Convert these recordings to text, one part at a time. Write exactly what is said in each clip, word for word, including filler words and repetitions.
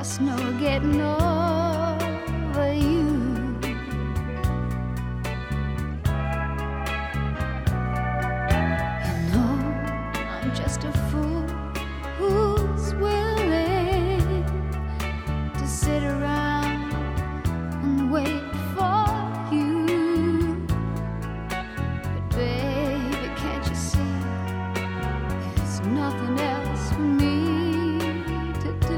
just no getting over you. You know, I'm just a fool who's willing to sit around and wait for you. But baby, can't you see there's nothing else for me to do?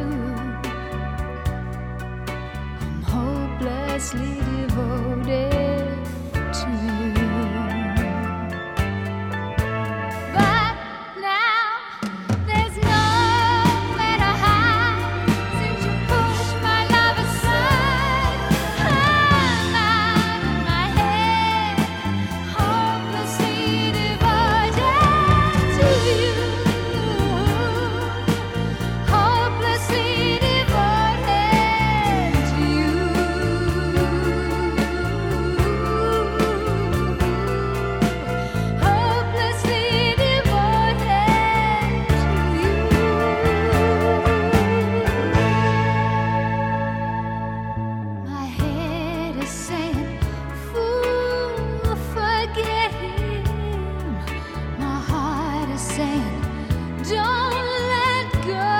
I'm hopelessly devoted to you. But now there's nowhere to hide since you pushed my love aside. I'm out of my head, hopelessly devoted to you. Hopelessly devoted to you. Hopelessly devoted to you. My head is saying, fool, forget him. My heart is saying, don't let go.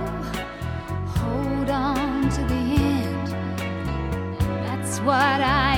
Hold on to the end. That's what I